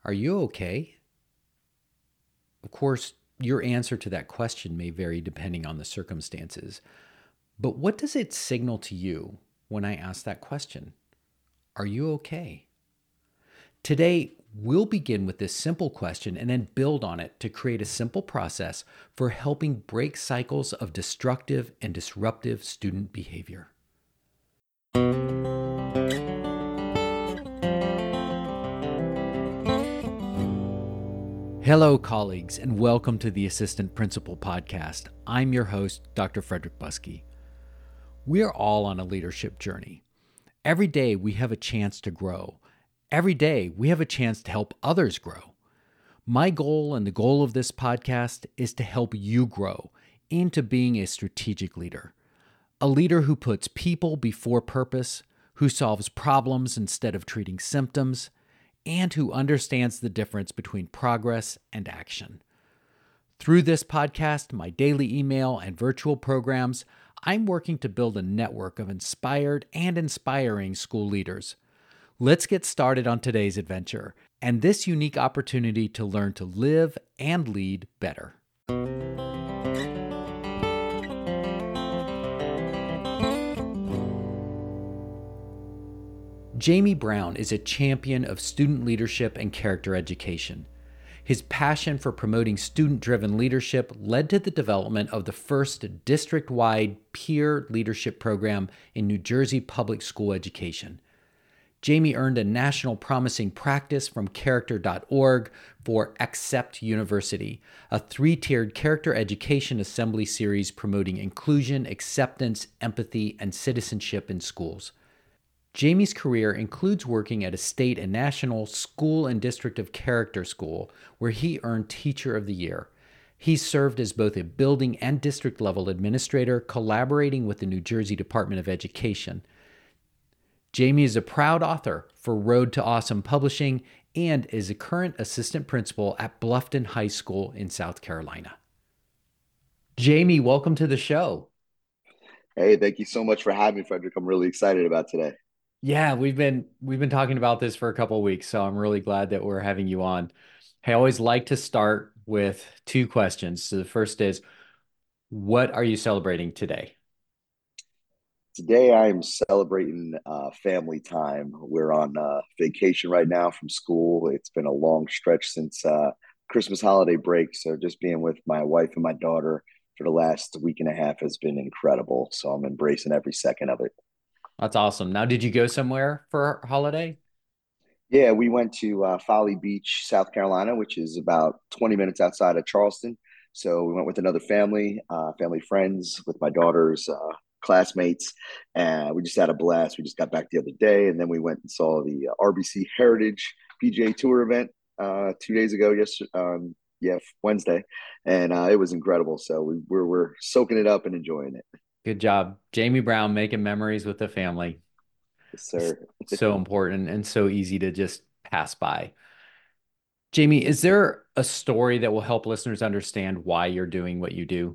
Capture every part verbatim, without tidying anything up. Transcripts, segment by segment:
Are you okay? Of course, your answer to that question may vary depending on the circumstances, but what does it signal to you when I ask that question? Are you okay? Today, we'll begin with this simple question and then build on it to create a simple process for helping break cycles of destructive and disruptive student behavior. Hello, colleagues, and welcome to the Assistant Principal Podcast. I'm your host, Doctor Frederick Buskey. We are all on a leadership journey. Every day we have a chance to grow. Every day we have a chance to help others grow. My goal and the goal of this podcast is to help you grow into being a strategic leader. A leader who puts people before purpose, who solves problems instead of treating symptoms, and who understands the difference between progress and action. Through this podcast, my daily email, and virtual programs, I'm working to build a network of inspired and inspiring school leaders. Let's get started on today's adventure and this unique opportunity to learn to live and lead better. Jamie Brown is a champion of student leadership and character education. His passion for promoting student-driven leadership led to the development of the first district-wide peer leadership program in New Jersey public school education. Jamie earned a national promising practice from character dot org for Accept University, a three-tiered character education assembly series promoting inclusion, acceptance, empathy, and citizenship in schools. Jamie's career includes working at a state and national school and district of character school, where he earned Teacher of the Year. He served as both a building and district level administrator, collaborating with the New Jersey Department of Education. Jamie is a proud author for Road to Awesome Publishing and is a current assistant principal at Bluffton High School in South Carolina. Jamie, welcome to the show. Hey, thank you so much for having me, Frederick. I'm really excited about today. Yeah, we've been we've been talking about this for a couple of weeks, so I'm really glad that we're having you on. I always like to start with two questions. So the first is, what are you celebrating today? Today, I am celebrating uh, family time. We're on uh, vacation right now from school. It's been a long stretch since uh, Christmas holiday break. So, just being with my wife and my daughter for the last week and a half has been incredible. So, I'm embracing every second of it. That's awesome. Now, did you go somewhere for a holiday? Yeah, we went to uh, Folly Beach, South Carolina, which is about twenty minutes outside of Charleston. So we went with another family, uh, family friends, with my daughter's uh, classmates, and we just had a blast. We just got back the other day, and then we went and saw the uh, R B C Heritage P G A Tour event uh, two days ago. Yes, um, yeah, Wednesday, and uh, it was incredible. So we, we're we're soaking it up and enjoying it. Good job. Jamie Brown making memories with the family. Yes, It's sir. so important and so easy to just pass by. Jamie, is there a story that will help listeners understand why you're doing what you do?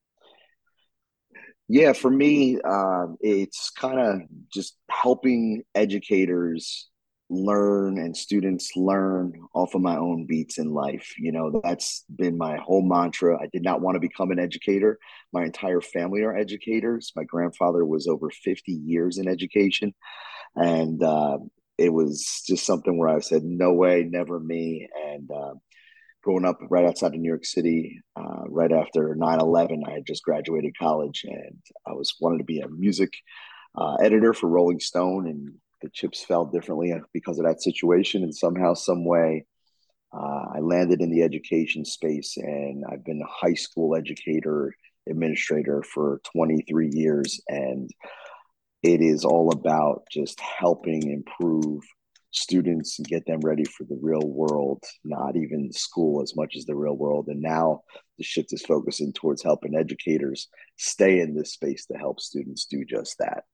Yeah, for me, um, it's kind of just helping educators learn and students learn off of my own beats in life. You know, that's been my whole mantra. I did not want to become an educator. My entire family are educators. My grandfather was over fifty years in education. And uh, it was just something where I said, no way, never me. And uh, growing up right outside of New York City, uh, right after nine eleven, I had just graduated college and I was wanted to be a music uh, editor for Rolling Stone, and the chips fell differently because of that situation. And somehow, some way, uh, I landed in the education space, and I've been a high school educator administrator for twenty-three years, and it is all about just helping improve students and get them ready for the real world, not even school as much as the real world. And now the shift is focusing towards helping educators stay in this space to help students do just that.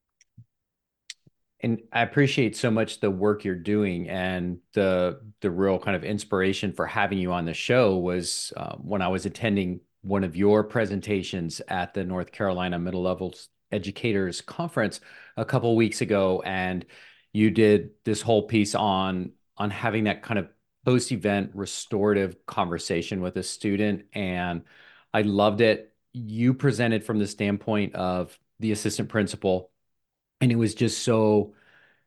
And I appreciate so much the work you're doing, and the the real kind of inspiration for having you on the show was uh, when I was attending one of your presentations at the North Carolina Middle Level Educators Conference a couple weeks ago, and you did this whole piece on on having that kind of post-event restorative conversation with a student, and I loved it. You presented from the standpoint of the assistant principal, and it was just so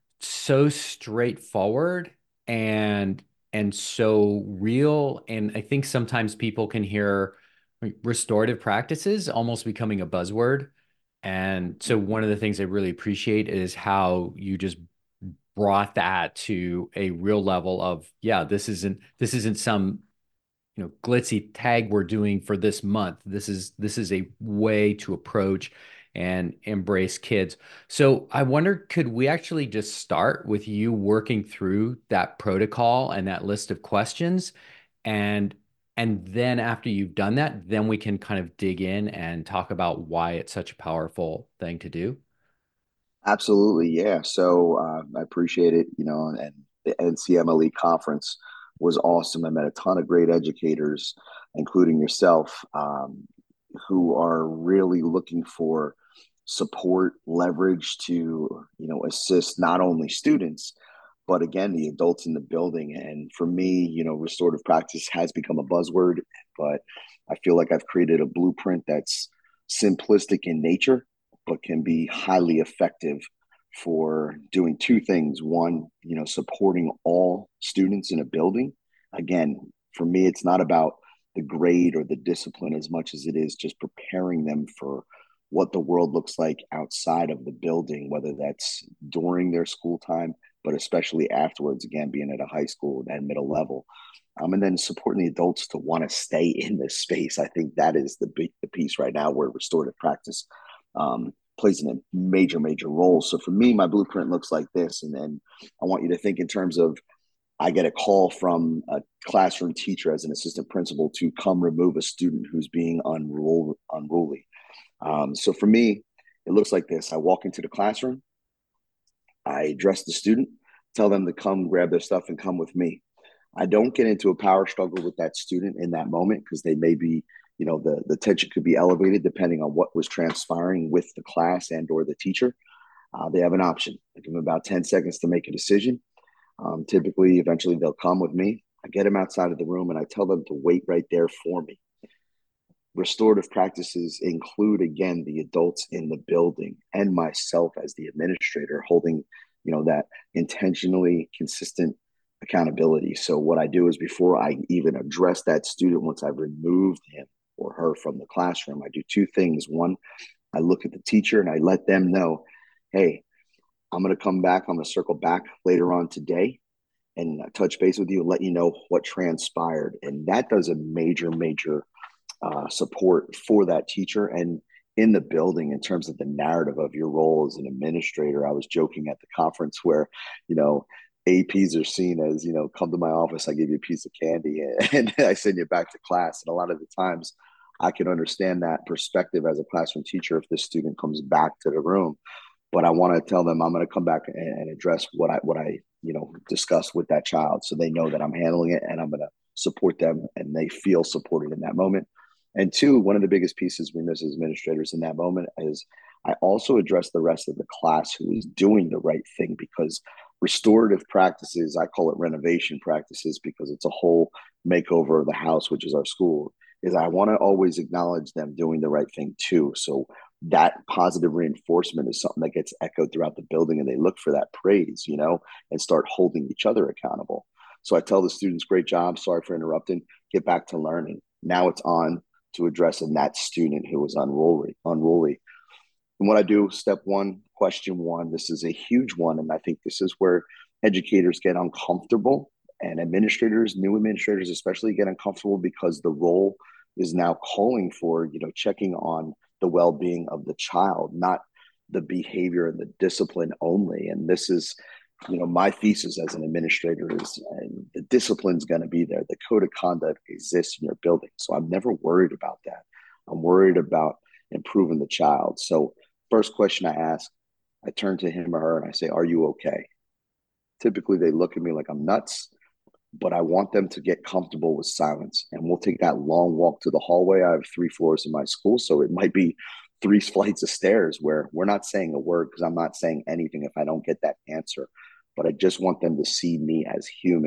so straightforward and and so real. And I think sometimes people can hear restorative practices almost becoming a buzzword. And so one of the things I really appreciate is how you just brought that to a real level of, yeah, this isn't this isn't some, you know, glitzy tag we're doing for this month. This is this is a way to approach and embrace kids. So I wonder, could we actually just start with you working through that protocol and that list of questions, and and then after you've done that, then we can kind of dig in and talk about why it's such a powerful thing to do. Absolutely, yeah. So uh, I appreciate it, you know, and the N C M L E conference was awesome. I met a ton of great educators, including yourself, um, who are really looking for support, leverage to, you know, assist not only students, but again, the adults in the building. And for me, you know, restorative practice has become a buzzword, but I feel like I've created a blueprint that's simplistic in nature, but can be highly effective for doing two things. One, you know, supporting all students in a building. Again, for me, it's not about the grade or the discipline as much as it is just preparing them for what the world looks like outside of the building, whether that's during their school time, but especially afterwards, again, being at a high school and middle level. Um, and then supporting the adults to want to stay in this space. I think that is the big the piece right now where restorative practice um, plays a major, major role. So for me, my blueprint looks like this. And then I want you to think in terms of I get a call from a classroom teacher as an assistant principal to come remove a student who's being unruly. Um, so for me, it looks like this. I walk into the classroom, I address the student, tell them to come grab their stuff and come with me. I don't get into a power struggle with that student in that moment because they may be, you know, the, the tension could be elevated depending on what was transpiring with the class and or the teacher. Uh, they have an option. I give them about ten seconds to make a decision. Um, typically, eventually they'll come with me. I get them outside of the room and I tell them to wait right there for me. Restorative practices include, again, the adults in the building and myself as the administrator holding, you know, that intentionally consistent accountability. So what I do is before I even address that student, once I've removed him or her from the classroom, I do two things. One, I look at the teacher and I let them know, hey, I'm going to come back. I'm going to circle back later on today and touch base with you and let you know what transpired. And that does a major, major uh, support for that teacher and in the building in terms of the narrative of your role as an administrator. I was joking at the conference where, you know, A Ps are seen as, you know, come to my office, I give you a piece of candy and, and I send you back to class. And a lot of the times I can understand that perspective as a classroom teacher if the student comes back to the room. But I want to tell them I'm going to come back and, and address what I what I you know discuss with that child, so they know that I'm handling it and I'm going to support them and they feel supported in that moment. And two, one of the biggest pieces we miss as administrators in that moment is I also address the rest of the class who is doing the right thing, because restorative practices, I call it renovation practices because it's a whole makeover of the house, which is our school, is I want to always acknowledge them doing the right thing too. So that positive reinforcement is something that gets echoed throughout the building and they look for that praise, you know, and start holding each other accountable. So I tell the students, great job. Sorry for interrupting. Get back to learning. Now it's on to addressing that student who was unruly, unruly. And what I do, step one, question one, this is a huge one. And I think this is where educators get uncomfortable and administrators, new administrators especially, get uncomfortable because the role is now calling for, you know, checking on the well-being of the child, not the behavior and the discipline only. And this is, you know, my thesis as an administrator is, and the discipline's going to be there. The code of conduct exists in your building. So I'm never worried about that. I'm worried about improving the child. So first question I ask, I turn to him or her and I say, are you okay? Typically they look at me like I'm nuts, but I want them to get comfortable with silence. And we'll take that long walk to the hallway. I have three floors in my school, so it might be three flights of stairs where we're not saying a word because I'm not saying anything if I don't get that answer. But I just want them to see me as human.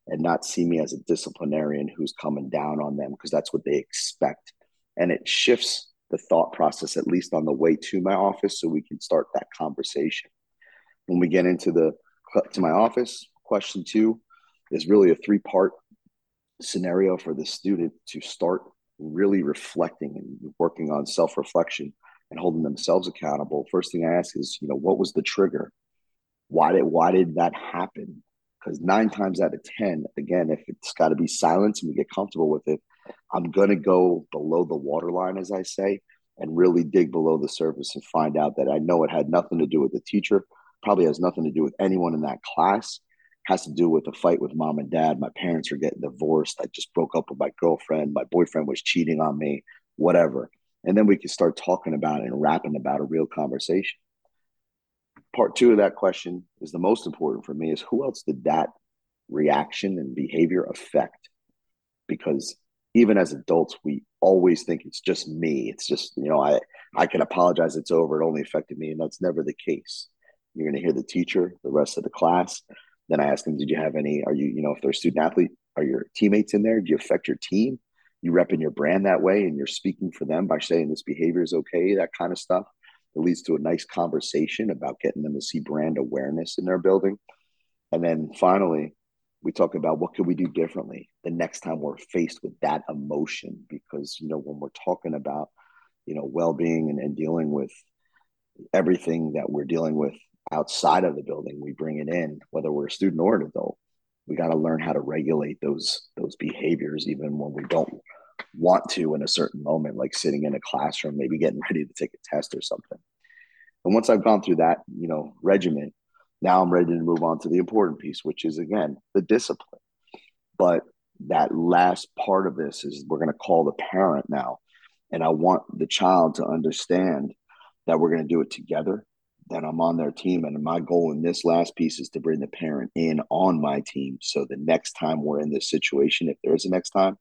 and not see me as a disciplinarian who's coming down on them because that's what they expect. And it shifts the thought process, at least on the way to my office, so we can start that conversation. When we get into the to my office, question two is really a three part scenario for the student to start really reflecting and working on self reflection and holding themselves accountable. First thing I ask is, you know, what was the trigger? Why did why did that happen? Because nine times out of ten, again, if it's got to be silence and we get comfortable with it, I'm gonna go below the waterline, as I say, and really dig below the surface and find out that I know it had nothing to do with the teacher, probably has nothing to do with anyone in that class, has to do with a fight with mom and dad. My parents are getting divorced. I just broke up with my girlfriend. My boyfriend was cheating on me, whatever. And then we can start talking about it and rapping about a real conversation. Part two of that question is the most important for me is who else did that reaction and behavior affect? Because even as adults, we always think it's just me. It's just, you know, I, I can apologize. It's over. It only affected me. And that's never the case. You're going to hear the teacher, the rest of the class. Then I ask them, did you have any, are you, you know, if they're a student athlete, are your teammates in there? Do you affect your team? You repping your brand that way and you're speaking for them by saying this behavior is okay, that kind of stuff. It leads to a nice conversation about getting them to see brand awareness in their building. And then finally, we talk about what can we do differently the next time we're faced with that emotion. Because, you know, when we're talking about, you know, well-being and, and dealing with everything that we're dealing with outside of the building, we bring it in, whether we're a student or an adult. We got to learn how to regulate those those behaviors, even when we don't want to in a certain moment, like sitting in a classroom, maybe getting ready to take a test or something. And once I've gone through that, you know, regimen, now I'm ready to move on to the important piece, which is, again, the discipline. But that last part of this is we're going to call the parent now. And I want the child to understand that we're going to do it together, that I'm on their team. And my goal in this last piece is to bring the parent in on my team. So the next time we're in this situation, if there is a next time,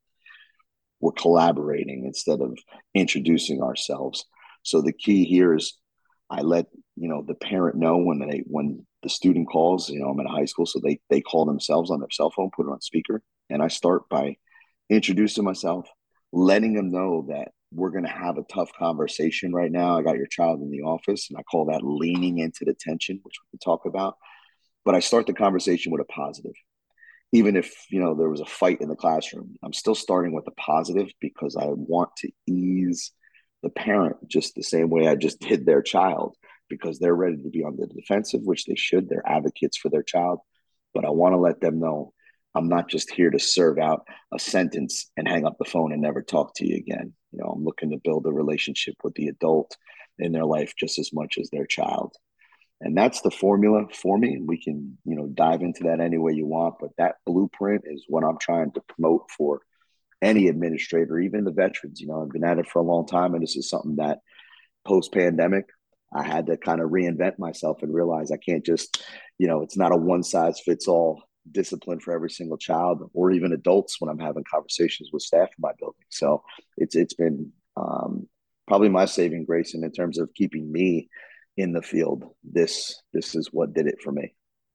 we're collaborating instead of introducing ourselves. So the key here is I let, you know, the parent know when they when the student calls. You know, I'm in high school, so they they call themselves on their cell phone, put it on speaker, and I start by introducing myself, letting them know that we're going to have a tough conversation right now. I got your child in the office, and I call that leaning into the tension, which we can talk about. But I start the conversation with a positive. Even if, you know, there was a fight in the classroom, I'm still starting with a positive because I want to ease the parent just the same way I just did their child, because they're ready to be on the defensive, which they should. They're advocates for their child. But I want to let them know I'm not just here to serve out a sentence and hang up the phone and never talk to you again. You know, I'm looking to build a relationship with the adult in their life just as much as their child. And that's the formula for me. We can, you know, dive into that any way you want, but that blueprint is what I'm trying to promote for any administrator, even the veterans. You know, I've been at it for a long time, and this is something that post pandemic, I had to kind of reinvent myself and realize I can't just, you know, it's not a one size fits all discipline for every single child or even adults when I'm having conversations with staff in my building. So it's it's been um, probably my saving grace, and in terms of keeping me in the field, this this is what did it for me.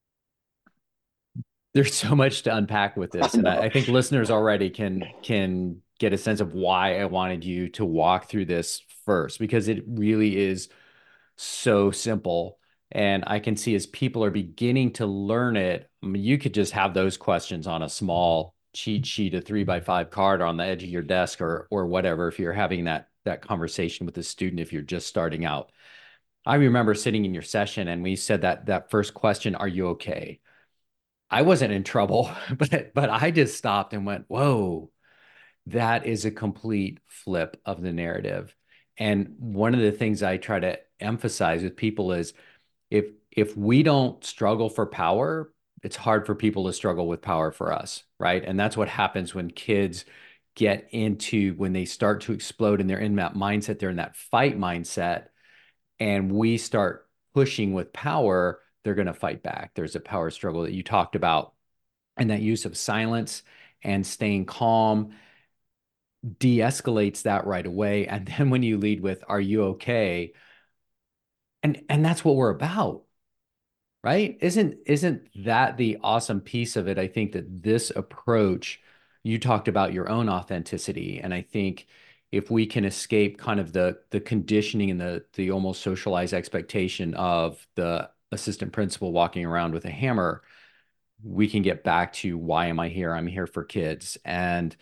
There's so much to unpack with I this, and I, know. I think listeners already can can get a sense of why I wanted you to walk through this first, because it really is so simple. And I can see as people are beginning to learn it, I mean, you could just have those questions on a small cheat sheet, a three by five card on the edge of your desk, or or whatever, if you're having that that conversation with a student, if you're just starting out. I remember sitting in your session and we said that that first question, "Are you okay?" I wasn't in trouble, but but I just stopped and went, "Whoa, that is a complete flip of the narrative." And one of the things I try to emphasize with people is if if we don't struggle for power, it's hard for people to struggle with power for us, right? And that's what happens when kids get into when they start to explode and they're in that mindset, they're in that fight mindset, and we start pushing with power, they're going to fight back. There's a power struggle that you talked about, and that use of silence and staying calm de-escalates that right away. And then when you lead with, "Are you okay?" And and that's what we're about, right? Isn't isn't that the awesome piece of it? I think that this approach, you talked about your own authenticity, and I think if we can escape kind of the the conditioning and the the almost socialized expectation of the assistant principal walking around with a hammer, we can get back to why am I here? I'm here for kids. And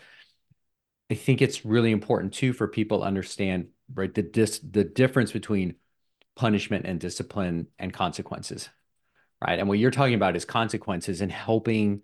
I think it's really important too for people to understand, right, the dis the difference between punishment and discipline and consequences, right? And what you're talking about is consequences and helping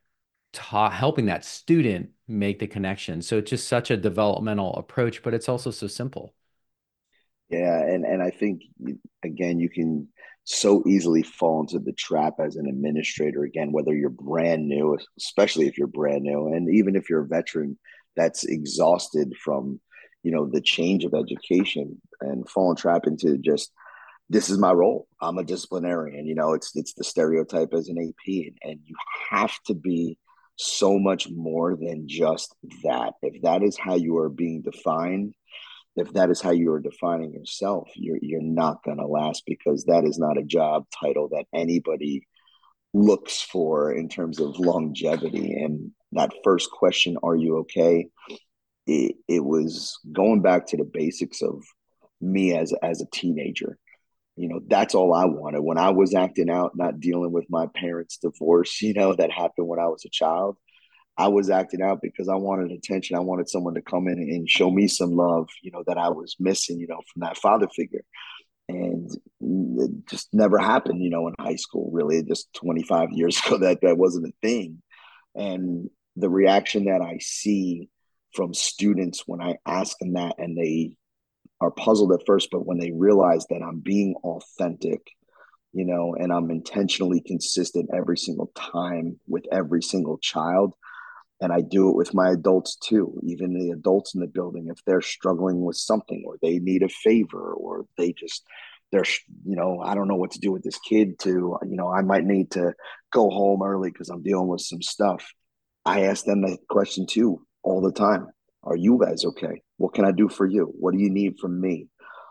ta helping that student make the connection. So it's just such a developmental approach, but it's also so simple. Yeah, and and I think again, you can so easily fall into the trap as an administrator again, whether you're brand new, especially if you're brand new, and even if you're a veteran that's exhausted from, you know, the change of education and falling trap into just this is my role. I'm a disciplinarian. You know, it's it's the stereotype as an A P, and, and you have to be so much more than just that. If that is how you are being defined, if that is how you are defining yourself, you're you're not gonna last because that is not a job title that anybody looks for in terms of longevity. And that first question, are you okay? It, it was going back to the basics of me as as a teenager. You know, that's all I wanted when I was acting out, not dealing with my parents' divorce, you know, that happened when I was a child. I was acting out because I wanted attention. I wanted someone to come in and show me some love, you know, that I was missing, you know, from that father figure. And it just never happened, you know, in high school, really. Just twenty-five years ago, that that wasn't a thing. And the reaction that I see from students when I ask them that, and they are puzzled at first, but when they realize that I'm being authentic, you know, and I'm intentionally consistent every single time with every single child, and I do it with my adults too, even the adults in the building, if they're struggling with something or they need a favor or they just, they're, you know, I don't know what to do with this kid to, you know, I might need to go home early because I'm dealing with some stuff. I ask them that question too all the time. Are you guys okay? What can I do for you? What do you need from me?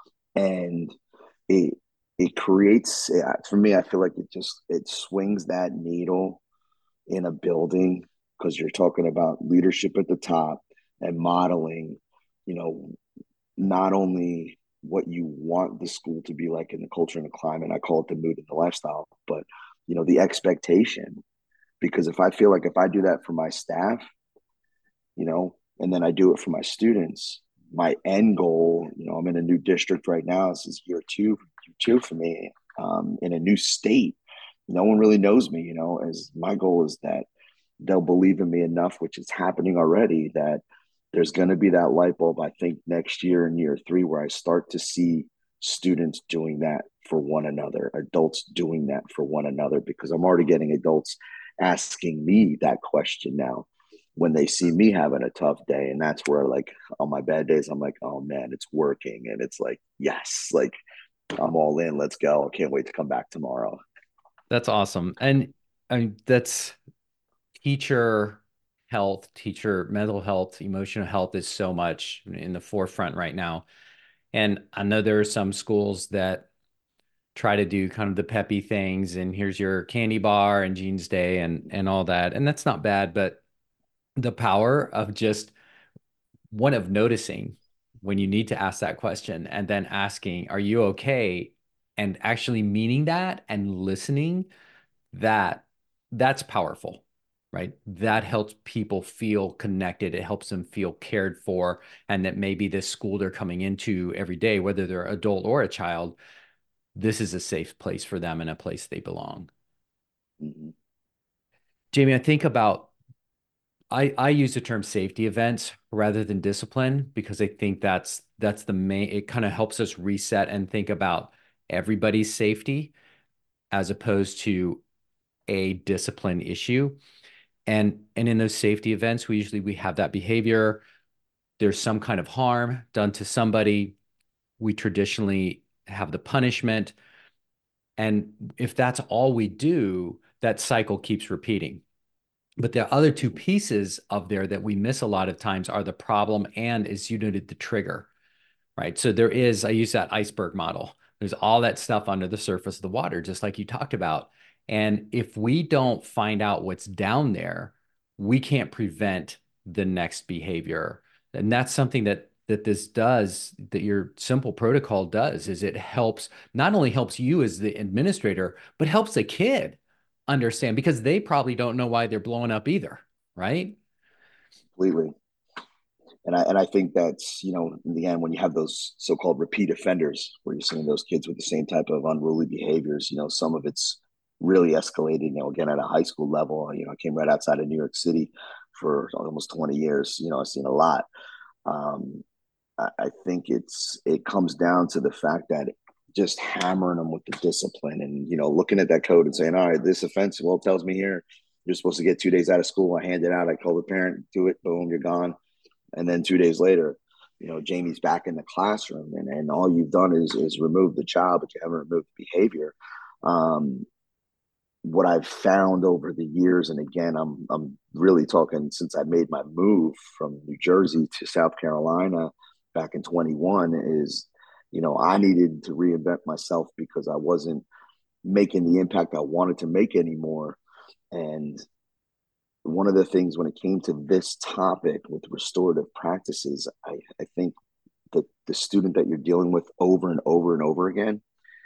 And it, it creates, for me, I feel like it just, it swings that needle in a building because you're talking about leadership at the top and modeling, you know, not only what you want the school to be like in the culture and the climate, I call it the mood and the lifestyle, but, you know, the expectation. Because if I feel like if I do that for my staff, you know, and then I do it for my students, my end goal, you know, I'm in a new district right now. This is year two, year two for me, um, in a new state. No one really knows me, you know, as my goal is that they'll believe in me enough, which is happening already, that there's going to be that light bulb, I think, next year in year three, where I start to see students doing that for one another, adults doing that for one another, because I'm already getting adults asking me that question now when they see me having a tough day. And that's where, like, on my bad days, I'm like, oh man, it's working. And it's like, yes, like I'm all in. Let's go. I can't wait to come back tomorrow. That's awesome. And I mean, that's teacher health, teacher mental health, emotional health is so much in the forefront right now. And I know there are some schools that try to do kind of the peppy things and here's your candy bar and jeans day and and all that. And that's not bad, but the power of just one of noticing when you need to ask that question and then asking, are you okay? And actually meaning that and listening, that that's powerful, right? That helps people feel connected. It helps them feel cared for, and that maybe this school they're coming into every day, whether they're adult or a child, this is a safe place for them and a place they belong. Mm-hmm. Jamie, I think about I I use the term safety events rather than discipline because I think that's that's the main it kind of helps us reset and think about everybody's safety as opposed to a discipline issue. And and in those safety events, we usually we have that behavior. There's some kind of harm done to somebody. We traditionally have the punishment. And if that's all we do, that cycle keeps repeating. But the other two pieces of there that we miss a lot of times are the problem and, as you noted, the trigger, right? So there is, I use that iceberg model. There's all that stuff under the surface of the water, just like you talked about. And if we don't find out what's down there, we can't prevent the next behavior. And that's something that that this does, that your simple protocol does, is it helps, not only helps you as the administrator, but helps the kid understand, because they probably don't know why they're blowing up either, right? Completely. And I and I think that's, you know, in the end, when you have those so-called repeat offenders, where you're seeing those kids with the same type of unruly behaviors, you know, some of it's really escalated. You know, again at a high school level. You know, I came right outside of New York City for almost twenty years. You know, I've seen a lot. Um, I, I think it's it comes down to the fact that just hammering them with the discipline, and you know, looking at that code and saying, all right, this offense, well, it tells me here you're supposed to get two days out of school. I hand it out. I call the parent, do it. Boom, you're gone. And then two days later, you know, Jamie's back in the classroom, and, and all you've done is is remove the child, but you haven't removed the behavior. Um, what I've found over the years, and again, I'm I'm really talking since I made my move from New Jersey to South Carolina back in twenty-one, is, you know, I needed to reinvent myself because I wasn't making the impact I wanted to make anymore. And one of the things when it came to this topic with restorative practices, I, I think that the student that you're dealing with over and over and over again,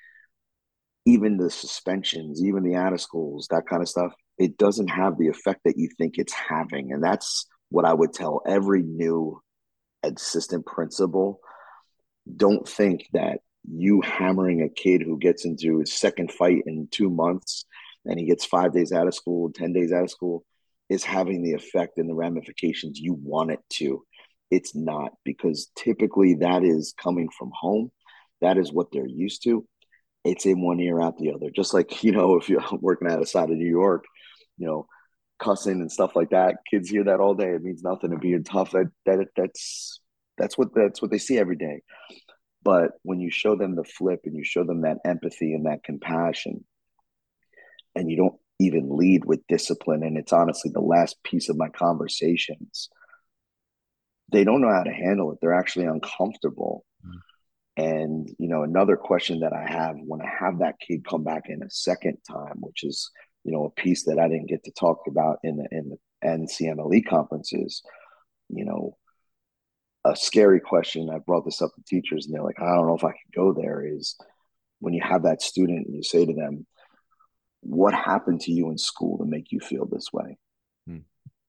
even the suspensions, even the out of schools, that kind of stuff, it doesn't have the effect that you think it's having. And that's what I would tell every new assistant principal. Don't think that you hammering a kid who gets into his second fight in two months and he gets five days out of school, ten days out of school, is having the effect and the ramifications you want it to. It's not, because typically that is coming from home. That is what they're used to. It's in one ear, out the other. Just like, you know, if you're working outside of New York, you know, cussing and stuff like that, kids hear that all day. It means nothing to being tough. That that that's that's what that's what they see every day. But when you show them the flip and you show them that empathy and that compassion, and you don't even lead with discipline, and it's honestly the last piece of my conversations, they don't know how to handle it. They're actually uncomfortable. Mm. And, you know, another question that I have when I have that kid come back in a second time, which is, you know, a piece that I didn't get to talk about in the in the N C M L E conferences, you know, a scary question. I brought this up to teachers and they're like, I don't know if I could go there, is when you have that student and you say to them, what happened to you in school to make you feel this way? Mm.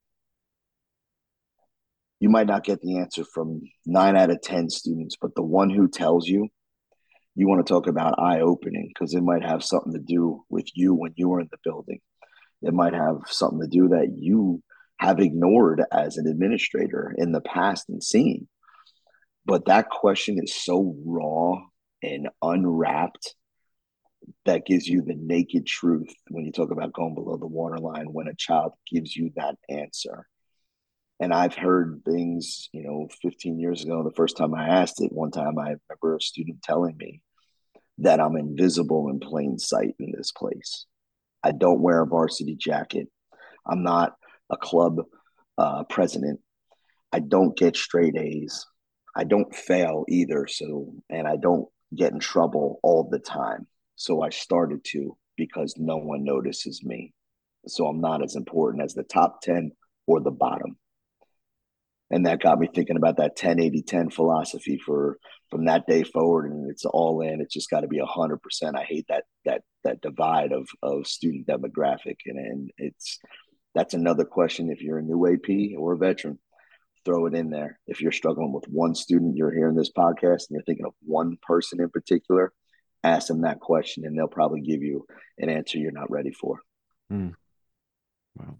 You might not get the answer from nine out of ten students, but the one who tells you, you want to talk about eye opening, because it might have something to do with you when you were in the building. It might have something to do that you have ignored as an administrator in the past and seen. But that question is so raw and unwrapped that gives you the naked truth when you talk about going below the waterline, when a child gives you that answer. And I've heard things, you know, fifteen years ago, the first time I asked it, one time I remember a student telling me that I'm invisible in plain sight in this place. I don't wear a varsity jacket. I'm not a club uh, president. I don't get straight A's. I don't fail either. So, and I don't get in trouble all the time. So I started to, because no one notices me. So I'm not as important as the top ten or the bottom. And that got me thinking about that ten eighty ten philosophy for from that day forward. And it's all in. It's just got to be a hundred percent. I hate that that that divide of of student demographic. And, and it's that's another question. If you're a new A P or a veteran, throw it in there. If you're struggling with one student, you're hearing this podcast and you're thinking of one person in particular, ask them that question and they'll probably give you an answer you're not ready for. Mm. Wow.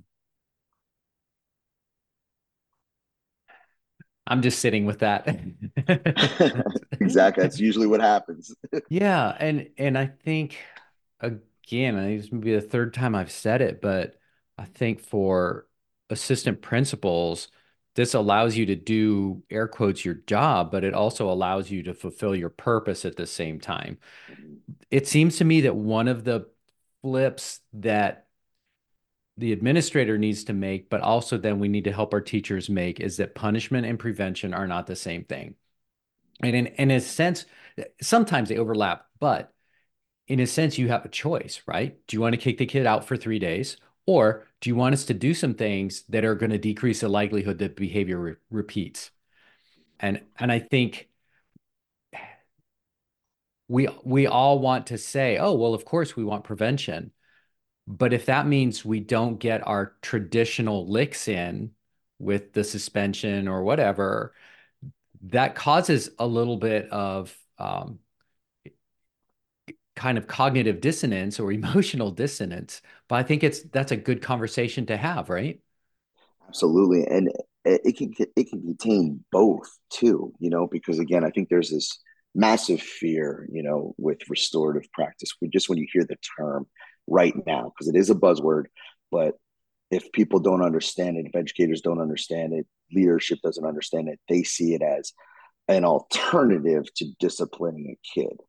I'm just sitting with that. Exactly. That's usually what happens. Yeah, and and I think, again, I think this may be the third time I've said it, but I think for assistant principals, this allows you to do, air quotes, your job, but it also allows you to fulfill your purpose at the same time. It seems to me that one of the flips that the administrator needs to make, but also then we need to help our teachers make, is that punishment and prevention are not the same thing. And in, in a sense, sometimes they overlap, but in a sense, you have a choice, right? Do you want to kick the kid out for three days? Or do you want us to do some things that are going to decrease the likelihood that behavior re repeats? And and I think we we all want to say, oh, well, of course we want prevention. But if that means we don't get our traditional licks in with the suspension or whatever, that causes a little bit of um, kind of cognitive dissonance or emotional dissonance. But I think it's that's a good conversation to have, right? Absolutely, and it, it can it can contain both too. You know, because again, I think there's this massive fear, you know, with restorative practice. We just when you hear the term right now, because it is a buzzword, but if people don't understand it, if educators don't understand it, leadership doesn't understand it, they see it as an alternative to disciplining a kid.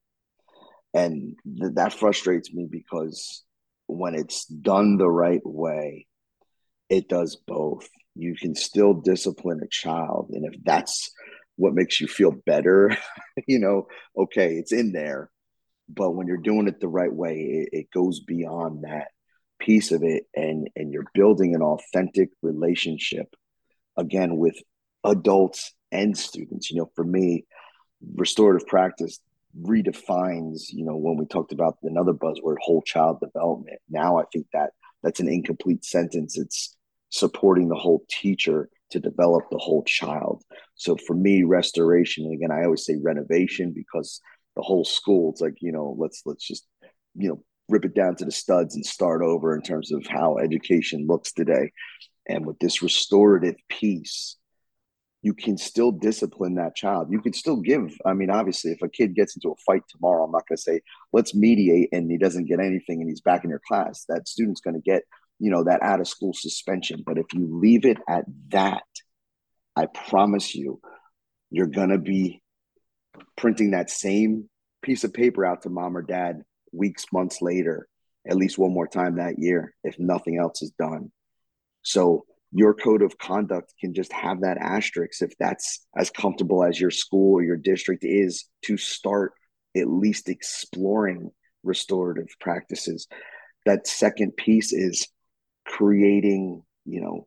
And th- that frustrates me because when it's done the right way, it does both. You can still discipline a child. And if that's what makes you feel better, you know, okay, it's in there. But when you're doing it the right way, it, it goes beyond that piece of it. And, and you're building an authentic relationship, again, with adults and students. You know, for me, restorative practice redefines, you know, when we talked about another buzzword, whole child development. Now I think that that's an incomplete sentence. It's supporting the whole teacher to develop the whole child. So for me, restoration, and again, I always say renovation because the whole school, it's like, you know, let's let's just, you know, rip it down to the studs and start over in terms of how education looks today. And with this restorative piece, you can still discipline that child. You can still give. I mean, obviously, if a kid gets into a fight tomorrow, I'm not going to say, let's mediate and he doesn't get anything and he's back in your class. That student's going to get, you know, that out of school suspension. But if you leave it at that, I promise you, you're going to be printing that same piece of paper out to mom or dad weeks, months later, at least one more time that year, if nothing else is done. So your code of conduct can just have that asterisk if that's as comfortable as your school or your district is to start at least exploring restorative practices. That second piece is creating, you know,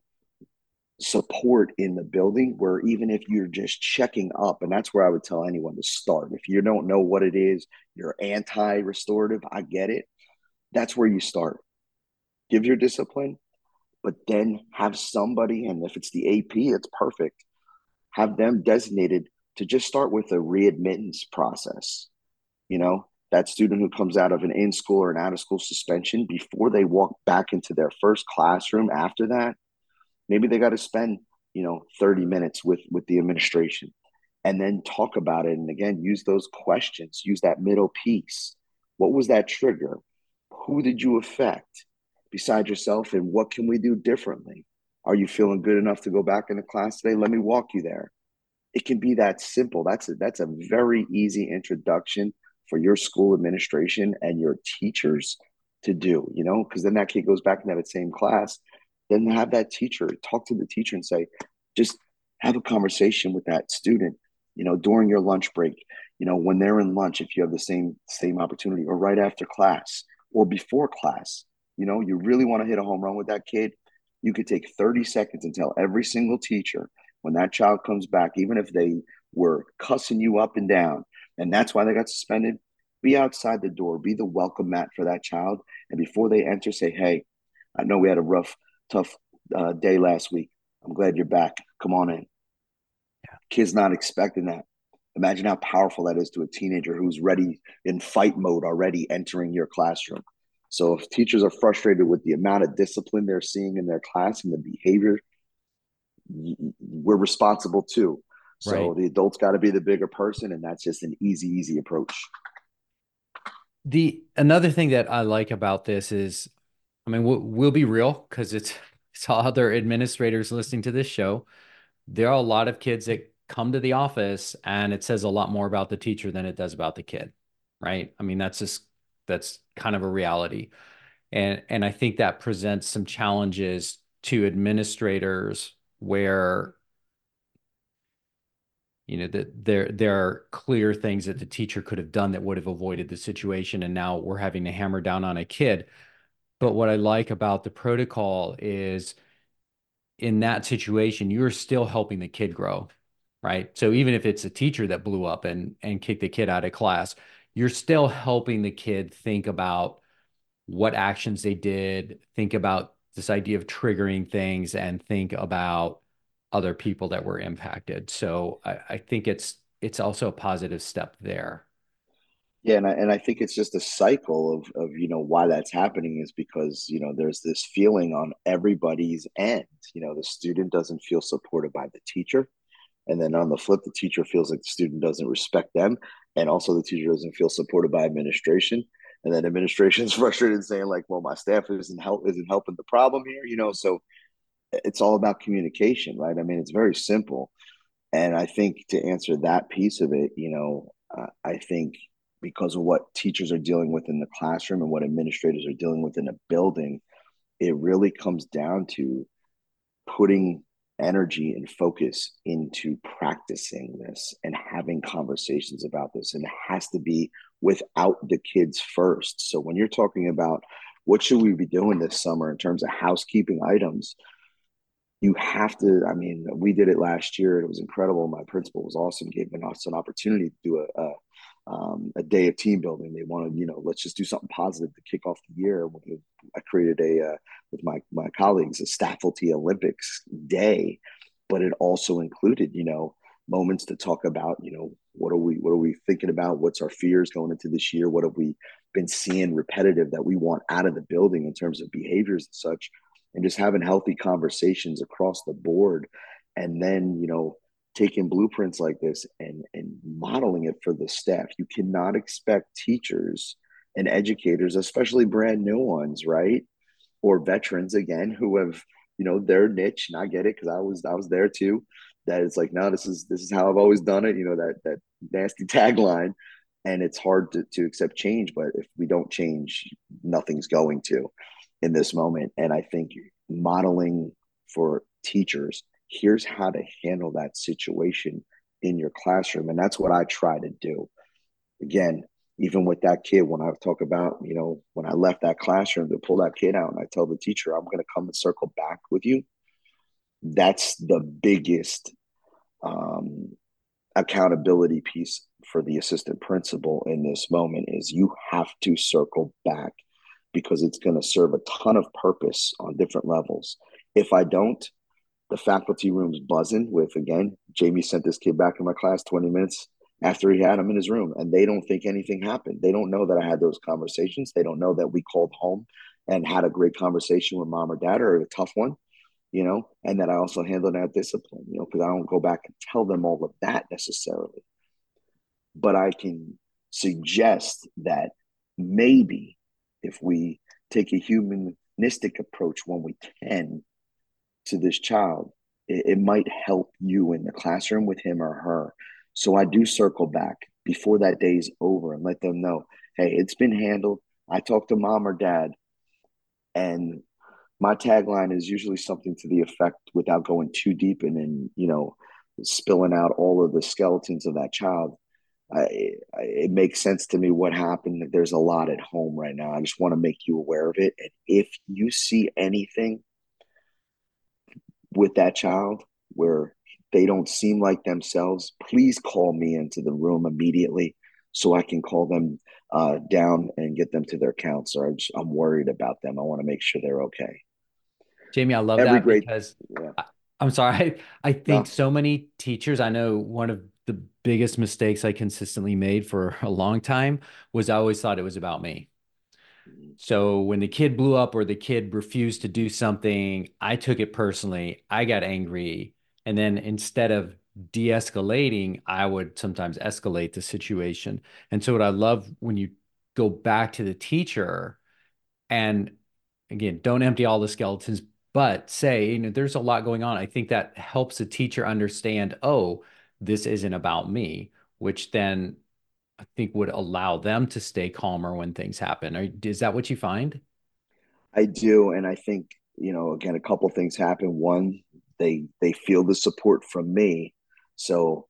support in the building where even if you're just checking up, and that's where I would tell anyone to start. If you don't know what it is, you're anti restorative, I get it. That's where you start. Give your discipline, but then have somebody, and if it's the A P, it's perfect. Have them designated to just start with a readmittance process. You know, that student who comes out of an in school or an out of school suspension, before they walk back into their first classroom after that, maybe they got to spend, you know, thirty minutes with with the administration and then talk about it. And again, use those questions, use that middle piece. What was that trigger? Who did you affect besides yourself? And what can we do differently? Are you feeling good enough to go back into class today? Let me walk you there. It can be that simple. That's a, that's a very easy introduction for your school administration and your teachers to do, you know, because then that kid goes back into that same class. Then have that teacher talk to the teacher and say, just have a conversation with that student, you know, during your lunch break, you know, when they're in lunch, if you have the same same opportunity, or right after class or before class, you know, you really want to hit a home run with that kid, you could take thirty seconds and tell every single teacher when that child comes back, even if they were cussing you up and down, and that's why they got suspended, be outside the door, be the welcome mat for that child. And before they enter, say, hey, I know we had a rough, tough uh, day last week. I'm glad you're back. Come on in. Kid's not expecting that. Imagine how powerful that is to a teenager who's ready in fight mode already entering your classroom. So if teachers are frustrated with the amount of discipline they're seeing in their class and the behavior, we're responsible too. So Right. the adults got to be the bigger person, and that's just an easy, easy approach. The another thing that I like about this is, I mean, we'll, we'll be real because it's it's all other administrators listening to this show. There are a lot of kids that come to the office and it says a lot more about the teacher than it does about the kid, right? I mean, that's just that's kind of a reality. And and I think that presents some challenges to administrators where You know, that there there are clear things that the teacher could have done that would have avoided the situation, and now we're having to hammer down on a kid. But what I like about the protocol is in that situation, you're still helping the kid grow, right? So even if it's a teacher that blew up and and kicked the kid out of class, you're still helping the kid think about what actions they did, think about this idea of triggering things, and think about other people that were impacted. So I, I think it's it's also a positive step there. Yeah, and I, and I think it's just a cycle of of you know why that's happening is because you know there's this feeling on everybody's end. You know, the student doesn't feel supported by the teacher, and then on the flip, the teacher feels like the student doesn't respect them, and also the teacher doesn't feel supported by administration. And then administration's frustrated, saying like, "Well, my staff isn't help isn't helping the problem here." You know, so it's all about communication, right? I mean, it's very simple. And I think to answer that piece of it, you know, uh, I think because of what teachers are dealing with in the classroom and what administrators are dealing with in a building, it really comes down to putting energy and focus into practicing this and having conversations about this. And it has to be without the kids first. So when you're talking about what should we be doing this summer in terms of housekeeping items, you have to. I mean, we did it last year. It was incredible. My principal was awesome, gave us an opportunity to do a, a um, a day of team building. They wanted, you know, let's just do something positive to kick off the year. I created a uh, with my my colleagues a Staffelsy Olympics day, but it also included, you know, moments to talk about, you know, what are we what are we thinking about? What's our fears going into this year? What have we been seeing repetitive that we want out of the building in terms of behaviors and such, and just having healthy conversations across the board. And then, you know, taking blueprints like this and and modeling it for the staff. You cannot expect teachers and educators, especially brand new ones, right? Or veterans again who have, you know, their niche, and I get it because I was I was there too. That it's like, no, this is this is how I've always done it, you know, that that nasty tagline. And it's hard to, to accept change, but if we don't change, nothing's going to in this moment. And I think modeling for teachers, here's how to handle that situation in your classroom. And that's what I try to do. Again, even with that kid, when I talk about, you know, when I left that classroom to pull that kid out and I tell the teacher, I'm going to come and circle back with you, that's the biggest um, accountability piece for the assistant principal in this moment is you have to circle back because it's going to serve a ton of purpose on different levels. If I don't, the faculty room's buzzing with, again, Jamie sent this kid back in my class twenty minutes after he had him in his room, and they don't think anything happened. They don't know that I had those conversations. They don't know that we called home and had a great conversation with mom or dad, or a tough one, you know, and that I also handled that discipline, you know, because I don't go back and tell them all of that necessarily. But I can suggest that maybe if we take a humanistic approach when we can to this child, it, it might help you in the classroom with him or her. So I do circle back before that day's over and let them know, hey, it's been handled. I talked to mom or dad, and my tagline is usually something to the effect, without going too deep and then, you know, spilling out all of the skeletons of that child. I, I, it makes sense to me what happened. There's a lot at home right now. I just want to make you aware of it. And if you see anything with that child where they don't seem like themselves, please call me into the room immediately so I can call them uh, down and get them to their counselor. I'm, just, I'm worried about them. I want to make sure they're okay. Jamie, I love Every that great, because yeah, I, I'm sorry. I, I think no, so many teachers, I know one of the biggest mistakes I consistently made for a long time was I always thought it was about me. So when the kid blew up or the kid refused to do something, I took it personally. I got angry. And then instead of de escalating, I would sometimes escalate the situation. And so, what I love when you go back to the teacher and again, don't empty all the skeletons, but say, you know, there's a lot going on. I think that helps a teacher understand, oh, this isn't about me, which then I think would allow them to stay calmer when things happen. Or, is that what you find? I do. And I think, you know, again, a couple things happen. One, they they feel the support from me. So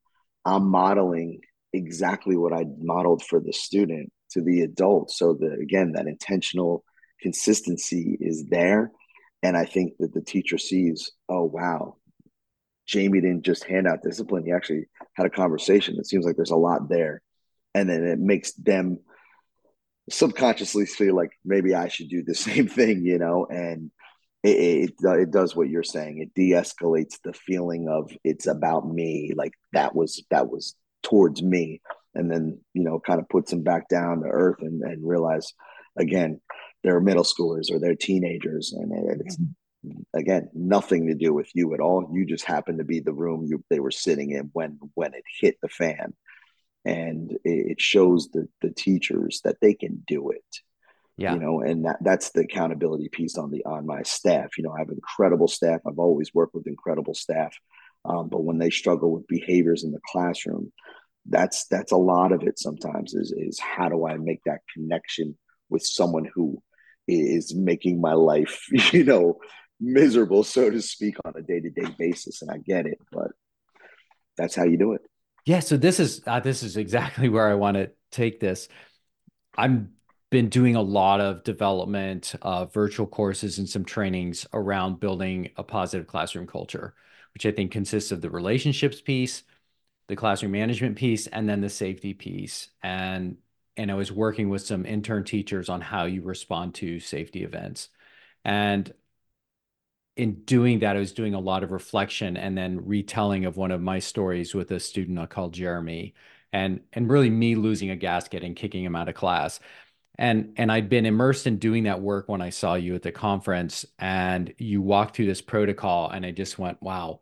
I'm modeling exactly what I modeled for the student to the adult. So that again, that intentional consistency is there. And I think that the teacher sees, oh wow, Jamie didn't just hand out discipline. He actually had a conversation. It seems like there's a lot there. And then it makes them subconsciously feel like maybe I should do the same thing, you know, and it, it, it does what you're saying. It de-escalates the feeling of it's about me. Like that was, that was towards me. And then, you know, kind of puts them back down to earth and, and realize again, they're middle schoolers or they're teenagers. And it's, again, nothing to do with you at all. You just happen to be the room you, they were sitting in when, when it hit the fan. And it shows the, the teachers that they can do it, you Yeah. know, and that, that's the accountability piece on the on my staff. You know, I have incredible staff. I've always worked with incredible staff. Um, but when they struggle with behaviors in the classroom, that's that's a lot of it sometimes is is how do I make that connection with someone who is making my life, you know, miserable, so to speak, on a day-to-day basis. And I get it, but that's how you do it. Yeah. So this is uh, this is exactly where I want to take this. I've been doing a lot of development, uh, virtual courses and some trainings around building a positive classroom culture, which I think consists of the relationships piece, the classroom management piece, and then the safety piece. And and I was working with some intern teachers on how you respond to safety events. And in doing that, I was doing a lot of reflection and then retelling of one of my stories with a student I called Jeremy, and and really me losing a gasket and kicking him out of class. And and I'd been immersed in doing that work when I saw you at the conference, and you walked through this protocol, and I just went, wow.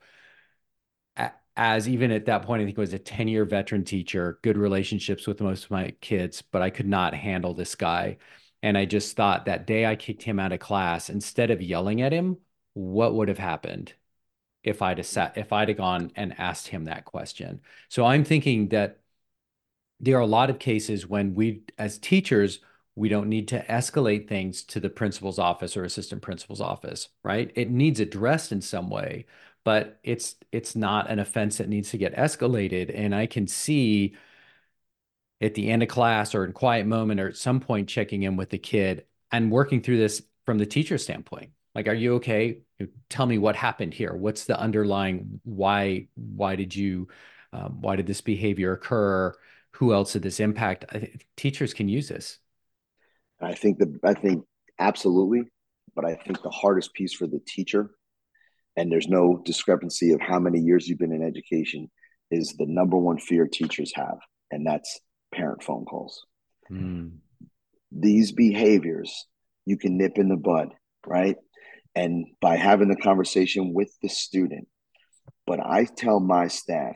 As even at that point, I think I was a ten year veteran teacher, good relationships with most of my kids, but I could not handle this guy. And I just thought that day I kicked him out of class, instead of yelling at him, what would have happened if I'd have sat, if I'd have gone and asked him that question? So I'm thinking that there are a lot of cases when we, as teachers, we don't need to escalate things to the principal's office or assistant principal's office, right? It needs addressed in some way, but it's it's not an offense that needs to get escalated. And I can see at the end of class or in quiet moment or at some point checking in with the kid and working through this from the teacher standpoint. Like, are you okay? Tell me what happened here. What's the underlying why? Why did you? Um, why did this behavior occur? Who else did this impact? I think teachers can use this. I think the I think absolutely, but I think the hardest piece for the teacher, and there's no discrepancy of how many years you've been in education, is the number one fear teachers have, and that's parent phone calls. Mm. These behaviors you can nip in the bud, right? And by having the conversation with the student. But I tell my staff,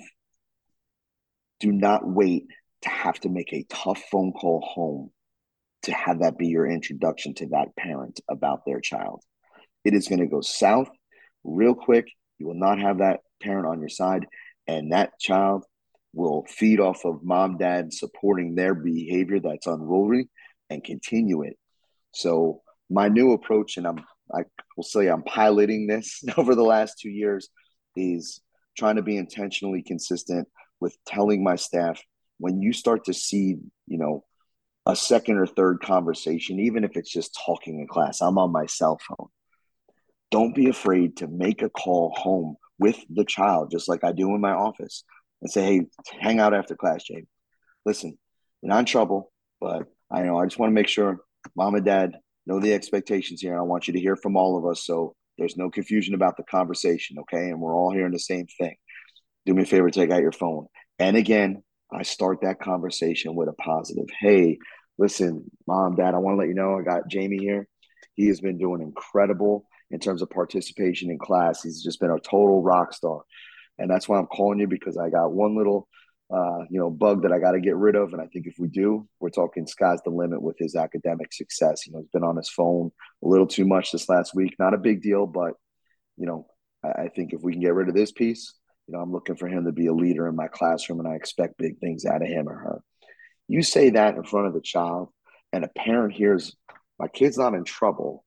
do not wait to have to make a tough phone call home to have that be your introduction to that parent about their child. It is going to go south real quick. You will not have that parent on your side, and that child will feed off of mom, dad supporting their behavior that's unruly and continue it. So my new approach, and I'm I will say I'm piloting this over the last two years, is trying to be intentionally consistent with telling my staff when you start to see, you know, a second or third conversation, even if it's just talking in class. I'm on my cell phone. Don't be afraid to make a call home with the child, just like I do in my office, and say, hey, hang out after class, Jay. Listen, you're not in trouble, but I know I just want to make sure mom and dad know the expectations here. I want you to hear from all of us so there's no confusion about the conversation, okay? And we're all hearing the same thing. Do me a favor, take out your phone. And again, I start that conversation with a positive. Hey, listen, mom, dad, I want to let you know I got Jamie here. He has been doing incredible in terms of participation in class. He's just been a total rock star. And that's why I'm calling you, because I got one little uh, you know, bug that I got to get rid of. And I think if we do, we're talking sky's the limit with his academic success. You know, he's been on his phone a little too much this last week. Not a big deal, but you know, I, I think if we can get rid of this piece, you know, I'm looking for him to be a leader in my classroom, and I expect big things out of him or her. You say that in front of the child, and a parent hears, my kid's not in trouble.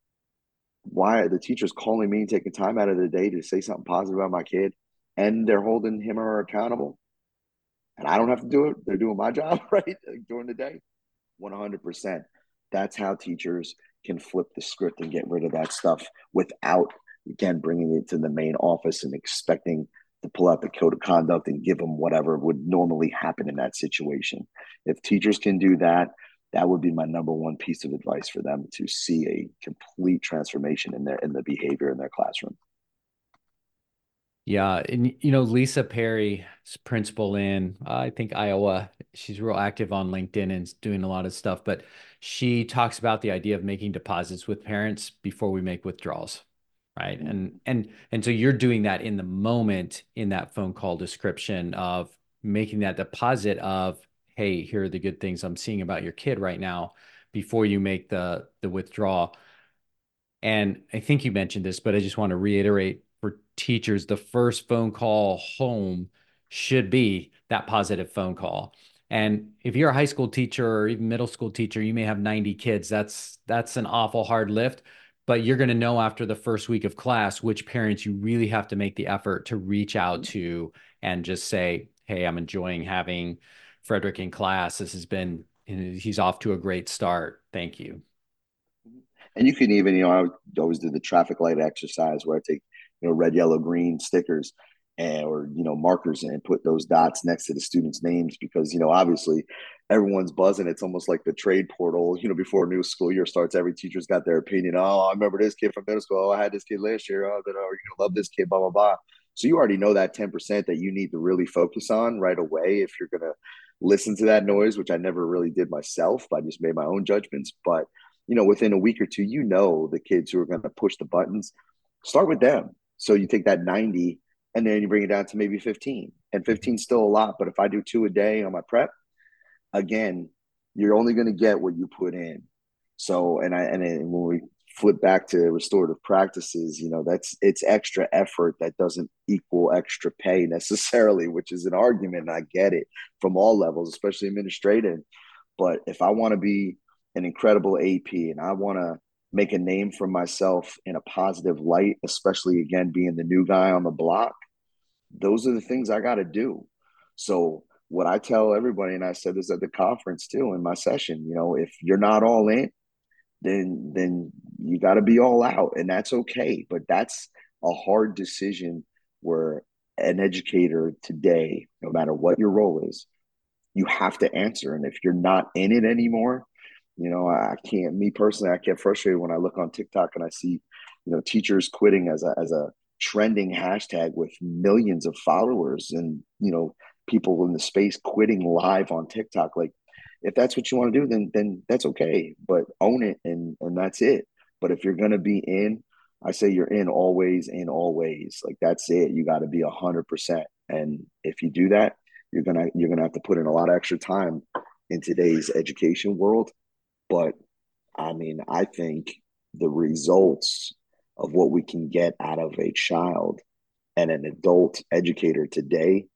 Why are the teachers calling me and taking time out of the day to say something positive about my kid, and they're holding him or her accountable? and I don't have to do it, they're doing my job, right? Like during the day, one hundred percent. That's how teachers can flip the script and get rid of that stuff without, again, bringing it to the main office and expecting to pull out the code of conduct and give them whatever would normally happen in that situation. If teachers can do that, that would be my number one piece of advice for them, to see a complete transformation in their in the behavior in their classroom. Yeah, and you know, Lisa Perry, principal in uh, I think Iowa. She's real active on LinkedIn and is doing a lot of stuff, but she talks about the idea of making deposits with parents before we make withdrawals, right? And and and so you're doing that in the moment in that phone call description of making that deposit of, hey, here are the good things I'm seeing about your kid right now before you make the the withdrawal. And I think you mentioned this, but I just want to reiterate for teachers, the first phone call home should be that positive phone call. And if you're a high school teacher or even middle school teacher, you may have ninety kids. That's that's an awful hard lift, but you're going to know after the first week of class which parents you really have to make the effort to reach out to and just say, "Hey, I'm enjoying having Frederick in class. This has been he's off to a great start. Thank you." And you can even, you know, I would always do the traffic light exercise where I take, you know, red, yellow, green stickers and, or, you know, markers, and put those dots next to the students' names, because, you know, obviously everyone's buzzing. It's almost like the trade portal, you know, before a new school year starts, every teacher's got their opinion. Oh, I remember this kid from middle school. Oh, I had this kid last year. Oh, that, oh, you're going to love this kid, blah, blah, blah. So you already know that ten percent that you need to really focus on right away if you're going to listen to that noise, which I never really did myself. I just made my own judgments. But you know, within a week or two, you know, the kids who are going to push the buttons, start with them. So you take that ninety and then you bring it down to maybe fifteen. And fifteen is still a lot. But if I do two a day on my prep, again, you're only going to get what you put in. So, and I, and then when we flip back to restorative practices, you know, that's, it's extra effort that doesn't equal extra pay necessarily, which is an argument. And I get it from all levels, especially administrative. But if I want to be an incredible A P and I want to make a name for myself in a positive light, especially again, being the new guy on the block, those are the things I got to do. So what I tell everybody, and I said this at the conference too in my session, you know, if you're not all in, then then you got to be all out, and that's okay. But that's a hard decision where an educator today, no matter what your role is, you have to answer. And if you're not in it anymore, you know, I can't, me personally, I get frustrated when I look on TikTok and I see, you know, teachers quitting as a, as a trending hashtag with millions of followers, and, you know, people in the space quitting live on TikTok. Like, if that's what you want to do, then, then that's okay, but own it. And, and that's it. But if you're going to be in, I say you're in always, in always. Like, that's it. You got to be a hundred percent. And if you do that, you're gonna you're gonna have to put in a lot of extra time in today's education world. But I mean, I think the results of what we can get out of a child and an adult educator today,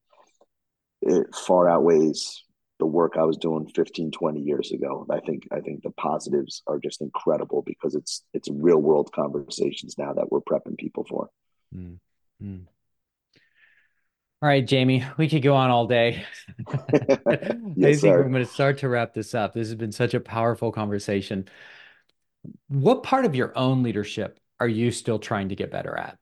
it far outweighs the work I was doing fifteen, twenty years ago. I think I think the positives are just incredible, because it's it's real world conversations now that we're prepping people for. Mm-hmm. All right, Jamie, we could go on all day. I Yes, think we're sir. going to start to wrap this up. This has been such a powerful conversation. What part of your own leadership are you still trying to get better at?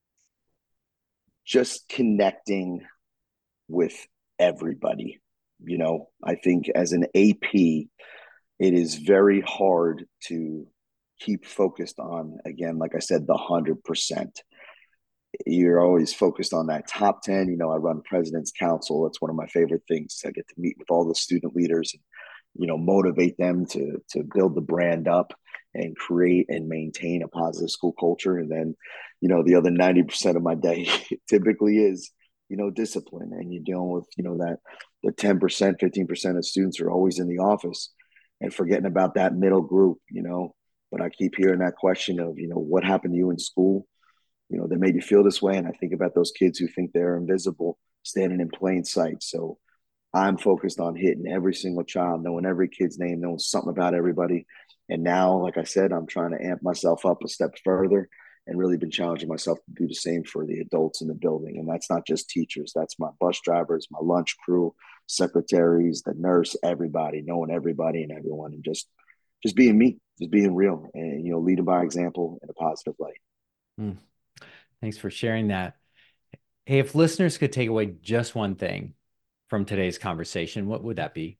Just connecting with everybody. You know, I think as an A P, it is very hard to keep focused on, again, like I said, the one hundred percent. You're always focused on that top ten. You know, I run President's Council. It's one of my favorite things. I get to meet with all the student leaders and, you know, motivate them to to build the brand up and create and maintain a positive school culture. And then, you know, the other ninety percent of my day typically is, you know, discipline. And you're dealing with, you know, that the ten percent, fifteen percent of students are always in the office and forgetting about that middle group, you know. But I keep hearing that question of, you know, what happened to you in school? You know, that made you feel this way. And I think about those kids who think they're invisible, standing in plain sight. So I'm focused on hitting every single child, knowing every kid's name, knowing something about everybody. And now, like I said, I'm trying to amp myself up a step further and really been challenging myself to do the same for the adults in the building. And that's not just teachers, that's my bus drivers, my lunch crew, secretaries, the nurse, everybody, knowing everybody and everyone, and just just being me, just being real, and you know, leading by example in a positive light. Mm, thanks for sharing that. Hey, if listeners could take away just one thing from today's conversation, what would that be?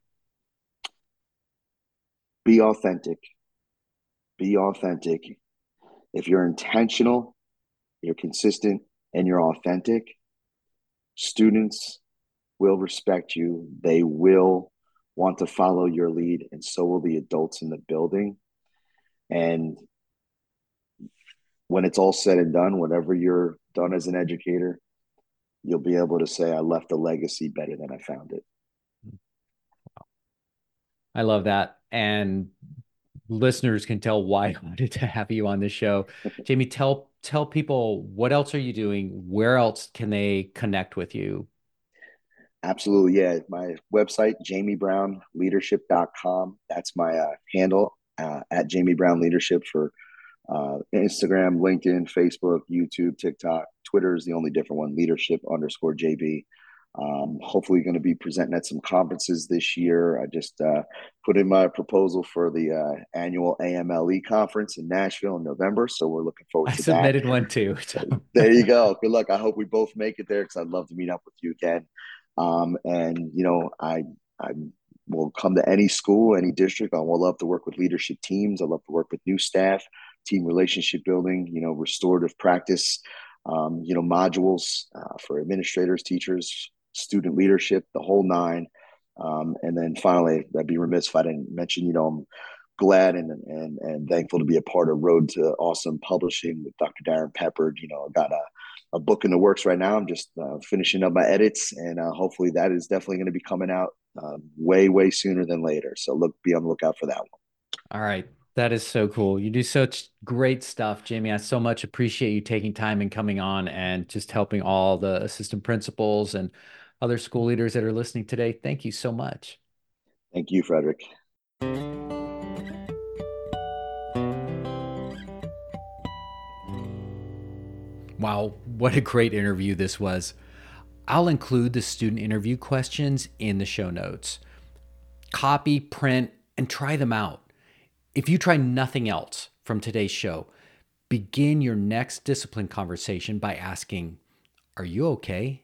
Be authentic. Be authentic. If you're intentional, you're consistent, and you're authentic, students will respect you. They will want to follow your lead, and so will the adults in the building. And when it's all said and done, whatever you're done as an educator, you'll be able to say, I left a legacy better than I found it. I love that. And listeners can tell why I wanted to have you on this show. Jamie, tell tell people, what else are you doing? Where else can they connect with you? Absolutely. Yeah. My website, jamie brown leadership dot com. That's my uh, handle uh, at Jamie Brown Leadership for uh, Instagram, LinkedIn, Facebook, YouTube, TikTok. Twitter is the only different one, leadership underscore J B. Um, hopefully going to be presenting at some conferences this year. I just uh, put in my proposal for the uh, annual A M L E conference in Nashville in November. So we're looking forward I to that. submitted one too. So. There you go. Good luck. I hope we both make it there because I'd love to meet up with you again. Um, and, you know, I, I will come to any school, any district. I will love to work with leadership teams. I love to work with new staff, team relationship building, you know, restorative practice, um, you know, modules uh, for administrators, teachers, student leadership, the whole nine. Um, and then finally, I'd be remiss if I didn't mention, you know, I'm glad and and and thankful to be a part of Road to Awesome Publishing with Doctor Darren Peppard. You know, I got a, a book in the works right now. I'm just uh, finishing up my edits, and uh, hopefully that is definitely going to be coming out uh, way, way sooner than later. So look, be on the lookout for that one. All right. That is so cool. You do such great stuff, Jamie. I so much appreciate you taking time and coming on and just helping all the assistant principals and other school leaders that are listening today. Thank you so much. Thank you, Frederick. Wow, what a great interview this was. I'll include the student interview questions in the show notes. Copy, print, and try them out. If you try nothing else from today's show, begin your next discipline conversation by asking, "Are you okay?"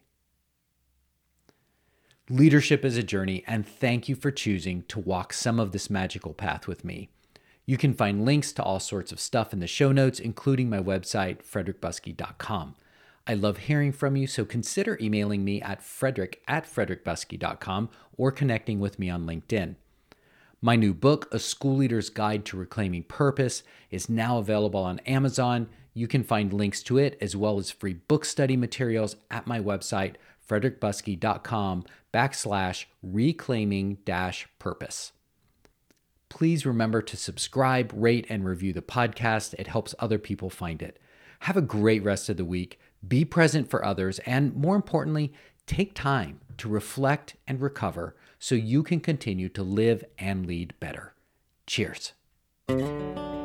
Leadership is a journey, and thank you for choosing to walk some of this magical path with me. You can find links to all sorts of stuff in the show notes, including my website, frederick buskey dot com. I love hearing from you, so consider emailing me at frederick at frederick buskey dot com or connecting with me on LinkedIn. My new book, A School Leader's Guide to Reclaiming Purpose, is now available on Amazon. You can find links to it as well as free book study materials at my website, frederick buskey dot com backslash reclaiming dash purpose. Please remember to subscribe, rate, and review the podcast. It helps other people find it. Have a great rest of the week. Be present for others, and more importantly, take time to reflect and recover so you can continue to live and lead better. Cheers.